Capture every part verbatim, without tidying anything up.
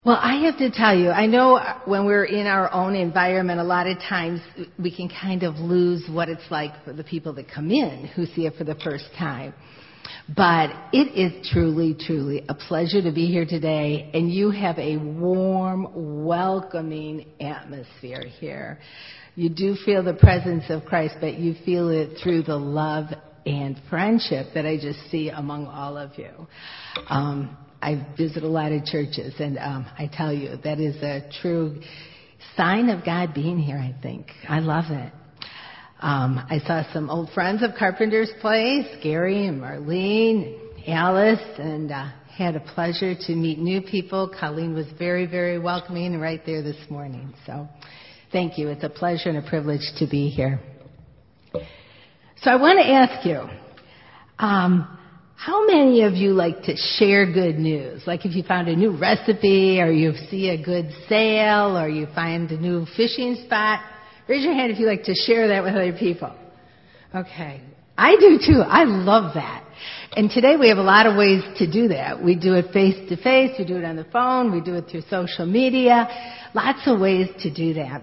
Well, I have to tell you, I know when we're in our own environment, a lot of times we can kind of lose what it's like for the people that come in who see it for the first time. But it is truly, truly a pleasure to be here today, and you have a warm, welcoming atmosphere here. You do feel the presence of Christ, but you feel it through the love and friendship that I just see among all of you. Um, I visit a lot of churches, and um, I tell you, that is a true sign of God being here, I think. I love it. Um, I saw some old friends of Carpenter's Place, Gary and Marlene, and Alice, and uh, had a pleasure to meet new people. Colleen was very, very welcoming right there this morning. So thank you. It's a pleasure and a privilege to be here. So I want to ask you, um, how many of you like to share good news? Like if you found a new recipe, or you see a good sale, or you find a new fishing spot, raise your hand if you like to share that with other people. Okay. I do too. I love that. And today we have a lot of ways to do that. We do it face to face, we do it on the phone, we do it through social media. Lots of ways to do that.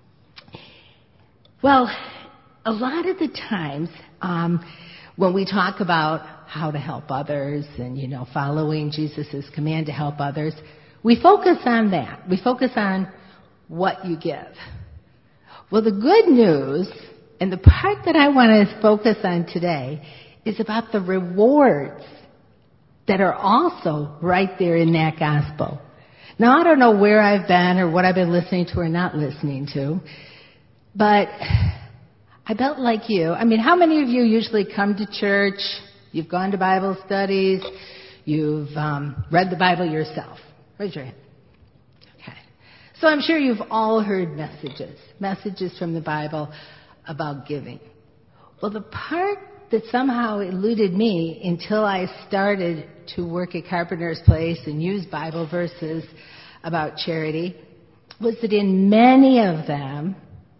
Well, a lot of the times, um, when we talk about how to help others and, you know, following Jesus' command to help others, we focus on that. We focus on what you give. Well, the good news, and the part that I want to focus on today, is about the rewards that are also right there in that gospel. Now, I don't know where I've been or what I've been listening to or not listening to, but I felt like you. I mean, how many of you usually come to church, you've gone to Bible studies, you've um, read the Bible yourself? Raise your hand. So I'm sure you've all heard messages, messages from the Bible about giving. Well, the part that somehow eluded me until I started to work at Carpenter's Place and use Bible verses about charity was that in many of them,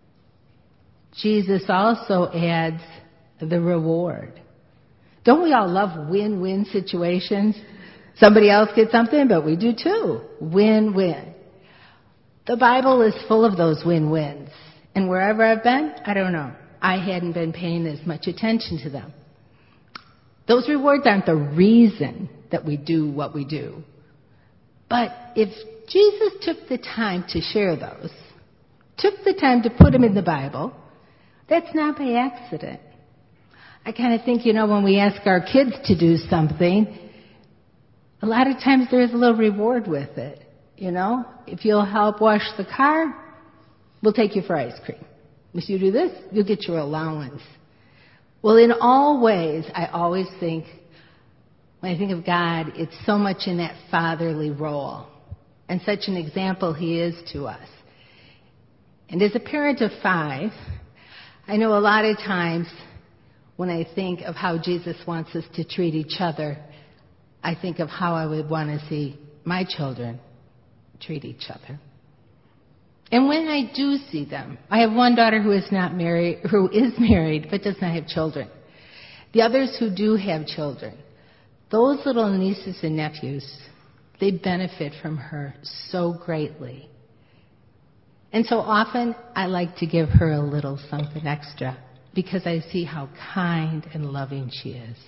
Jesus also adds the reward. Don't we all love win-win situations? Somebody else gets something, but we do too. Win-win. The Bible is full of those win-wins. And wherever I've been, I don't know. I hadn't been paying as much attention to them. Those rewards aren't the reason that we do what we do. But if Jesus took the time to share those, took the time to put them in the Bible, that's not by accident. I kind of think, you know, when we ask our kids to do something, a lot of times there's a little reward with it. You know, if you'll help wash the car, we'll take you for ice cream. If you do this, you'll get your allowance. Well, in all ways, I always think, when I think of God, it's so much in that fatherly role. And such an example he is to us. And as a parent of five, I know a lot of times when I think of how Jesus wants us to treat each other, I think of how I would want to see my children treat each other. And when I do see them, I have one daughter who is not married, who is married, but does not have children. The others who do have children, those little nieces and nephews, they benefit from her so greatly. And so often I like to give her a little something extra because I see how kind and loving she is.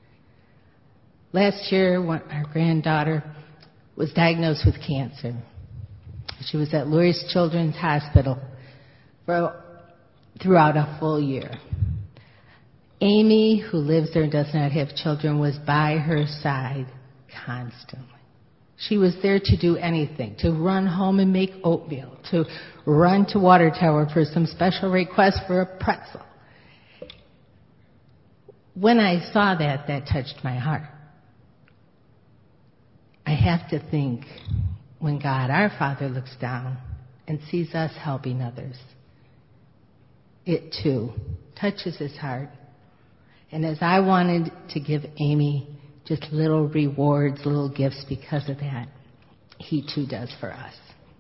Last year, when our granddaughter was diagnosed with cancer. She was at Lurie's Children's Hospital for throughout a full year. Amy, who lives there and does not have children, was by her side constantly. She was there to do anything, to run home and make oatmeal, to run to Water Tower for some special request for a pretzel. When I saw that, that touched my heart. I have to think, when God, our Father, looks down and sees us helping others, it too touches his heart. And as I wanted to give Amy just little rewards, little gifts because of that, he too does for us.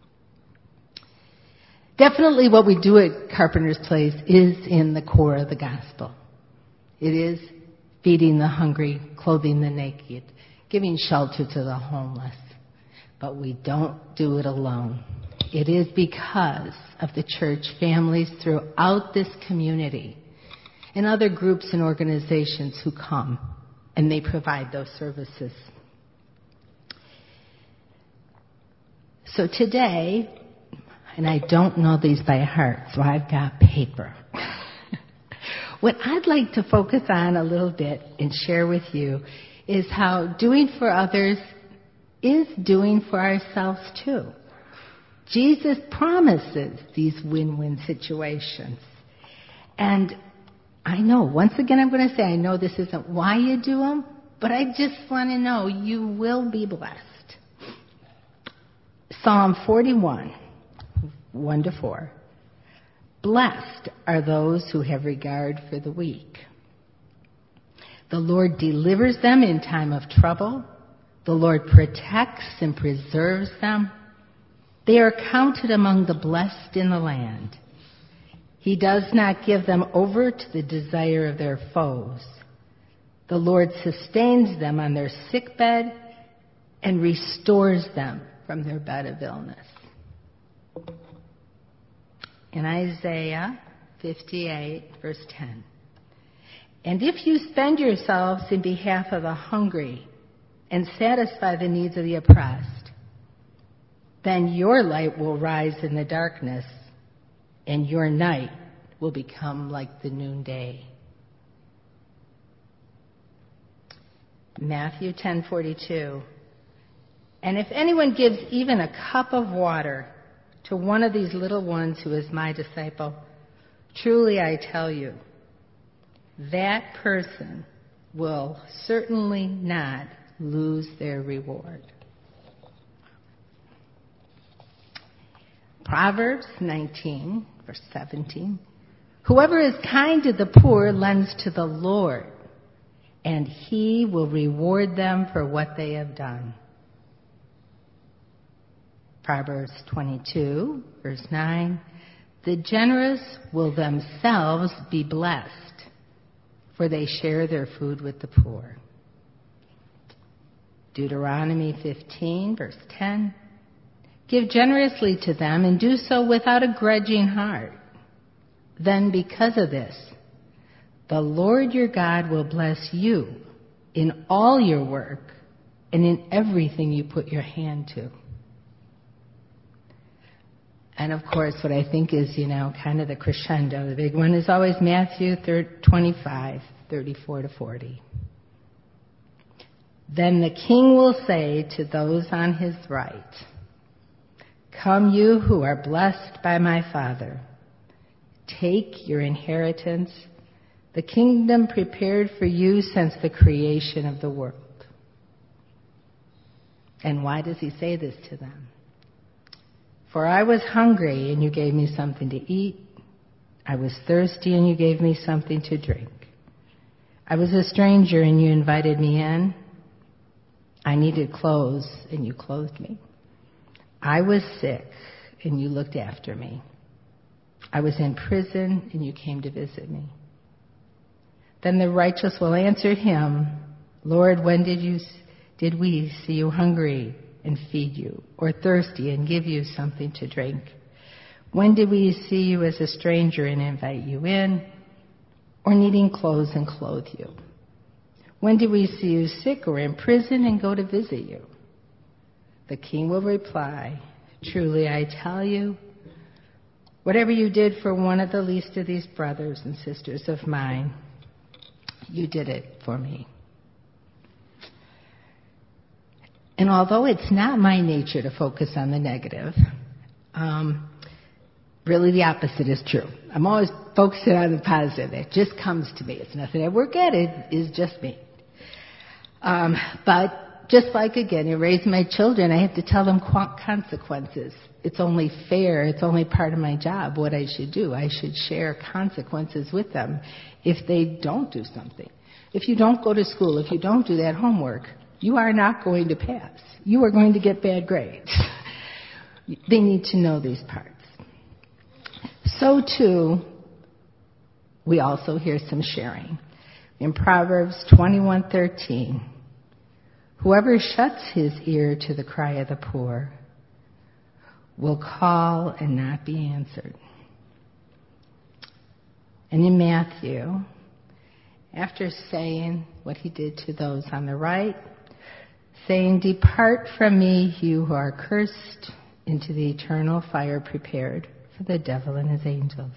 Definitely what we do at Carpenter's Place is in the core of the gospel. It is feeding the hungry, clothing the naked, giving shelter to the homeless. but we don't do it alone. It is because of the church families throughout this community and other groups and organizations who come and they provide those services. So today, and I don't know these by heart, so I've got paper. What I'd like to focus on a little bit and share with you is how doing for others is doing for ourselves too. Jesus promises these win-win situations. And I know, once again I'm going to say, I know this isn't why you do them, but I just want to know you will be blessed. Psalm forty-one, one to four. Blessed are those who have regard for the weak. The Lord delivers them in time of trouble. The Lord protects and preserves them. They are counted among the blessed in the land. He does not give them over to the desire of their foes. The Lord sustains them on their sick bed and restores them from their bed of illness. In Isaiah fifty-eight, verse ten. And if you spend yourselves in behalf of the hungry and satisfy the needs of the oppressed, then your light will rise in the darkness, and your night will become like the noonday. Matthew ten forty-two. And if anyone gives even a cup of water to one of these little ones who is my disciple, truly I tell you, that person will certainly not lose their reward. Proverbs nineteen, verse seventeen. Whoever is kind to the poor lends to the Lord, and he will reward them for what they have done. Proverbs twenty-two, verse nine. The generous will themselves be blessed, for they share their food with the poor. Deuteronomy fifteen, verse ten. Give generously to them and do so without a grudging heart. Then because of this, the Lord your God will bless you in all your work and in everything you put your hand to. And of course, what I think is, you know, kind of the crescendo, the big one is always Matthew twenty-five, thirty-four to forty. Then the king will say to those on his right, come you who are blessed by my Father, take your inheritance, the kingdom prepared for you since the creation of the world. And why does he say this to them? For I was hungry, and you gave me something to eat. I was thirsty, and you gave me something to drink. I was a stranger, and you invited me in. I needed clothes, and you clothed me. I was sick, and you looked after me. I was in prison, and you came to visit me. Then the righteous will answer him, Lord, when did you did we see you hungry and feed you, or thirsty and give you something to drink? When did we see you as a stranger and invite you in, or needing clothes and clothe you? When did we see you sick or in prison and go to visit you? The king will reply, truly I tell you, whatever you did for one of the least of these brothers and sisters of mine, you did it for me. And although it's not my nature to focus on the negative, um, really the opposite is true. I'm always focusing on the positive. It just comes to me. It's nothing I work at. It is just me. Um, but just like, again, in raising my children, I have to tell them consequences. It's only fair. It's only part of my job what I should do. I should share consequences with them if they don't do something. If you don't go to school, if you don't do that homework, you are not going to pass. You are going to get bad grades. They need to know these parts. So too, we also hear some sharing. In Proverbs twenty-one thirteen, Whoever shuts his ear to the cry of the poor will call and not be answered. And in Matthew, after saying what he did to those on the right, saying, "Depart from me, you who are cursed, into the eternal fire prepared for the devil and his angels."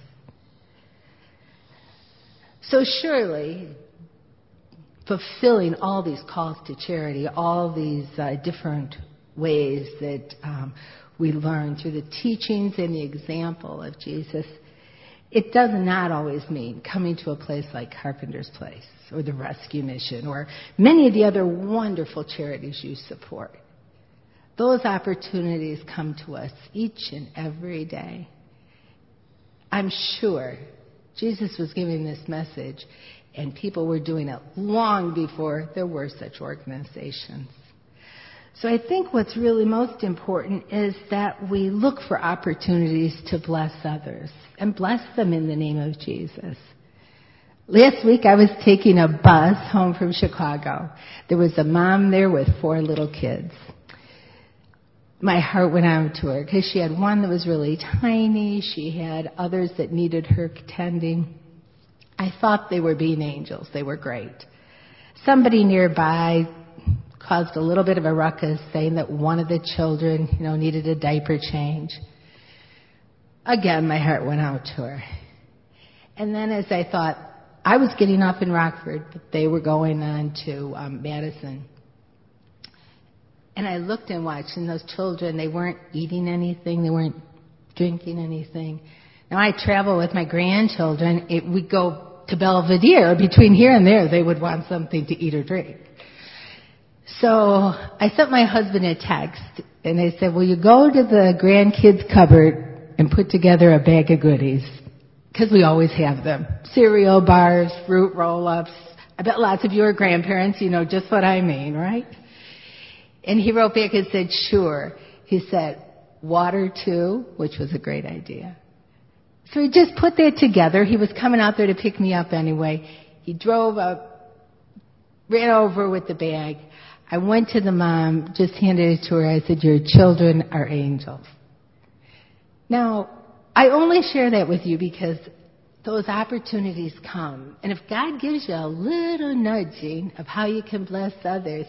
So surely, fulfilling all these calls to charity, all these uh, different ways that um, we learn through the teachings and the example of Jesus, it does not always mean coming to a place like Carpenter's Place or the Rescue Mission or many of the other wonderful charities you support. Those opportunities come to us each and every day. I'm sure Jesus was giving this message and people were doing it long before there were such organizations. So I think what's really most important is that we look for opportunities to bless others and bless them in the name of Jesus. Last week I was taking a bus home from Chicago. There was a mom there with four little kids. My heart went out to her because she had one that was really tiny. She had others that needed her tending. I thought they were being angels. They were great. Somebody nearby caused a little bit of a ruckus saying that one of the children, you know, needed a diaper change. Again, my heart went out to her. And then as I thought, I was getting off in Rockford, but they were going on to um, Madison. And I looked and watched, and those children, they weren't eating anything. They weren't drinking anything. Now, I travel with my grandchildren. It, we go to Belvedere. Between here and there, they would want something to eat or drink. So I sent my husband a text, and I said, will you go to the grandkids' cupboard and put together a bag of goodies? Because we always have them. Cereal bars, fruit roll-ups. I bet lots of you are grandparents. You know just what I mean, right? And he wrote back and said, sure. He said, water too, which was a great idea. So he just put that together. He was coming out there to pick me up anyway. He drove up, ran over with the bag. I went to the mom, just handed it to her. I said, your children are angels. Now, I only share that with you because those opportunities come. And if God gives you a little nudging of how you can bless others,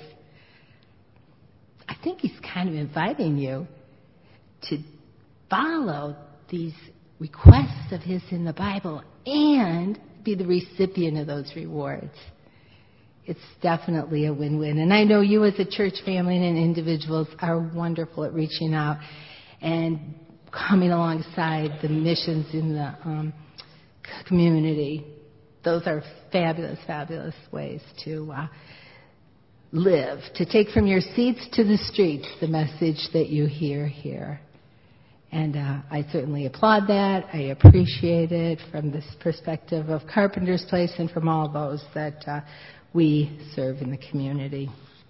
I think he's kind of inviting you to follow these requests of his in the Bible and be the recipient of those rewards. It's definitely a win-win. And I know you as a church family and individuals are wonderful at reaching out and coming alongside the missions in the um, community. Those are fabulous, fabulous ways to uh, live, to take from your seats to the streets the message that you hear here. And uh, I certainly applaud that. I appreciate it from this perspective of Carpenter's Place and from all those that uh, we serve in the community.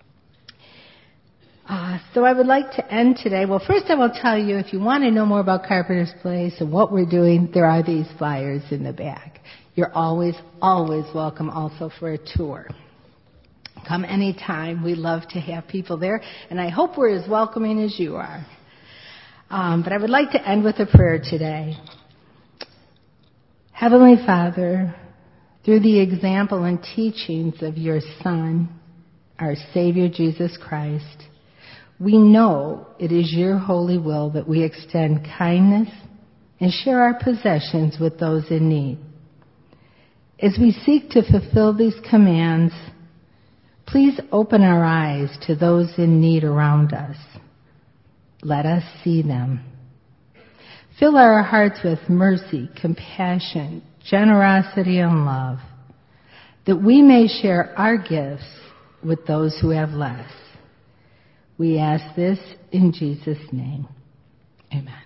Uh, so I would like to end today. Well, first I will tell you, if you want to know more about Carpenter's Place and what we're doing, there are these flyers in the back. You're always, always welcome also for a tour. Come anytime. We love to have people there, and I hope we're as welcoming as you are. Um, but I would like to end with a prayer today. Heavenly Father, through the example and teachings of your Son, our Savior Jesus Christ, we know it is your holy will that we extend kindness and share our possessions with those in need. As we seek to fulfill these commands, please open our eyes to those in need around us. Let us see them. Fill our hearts with mercy, compassion, generosity, and love, that we may share our gifts with those who have less. We ask this in Jesus' name. Amen.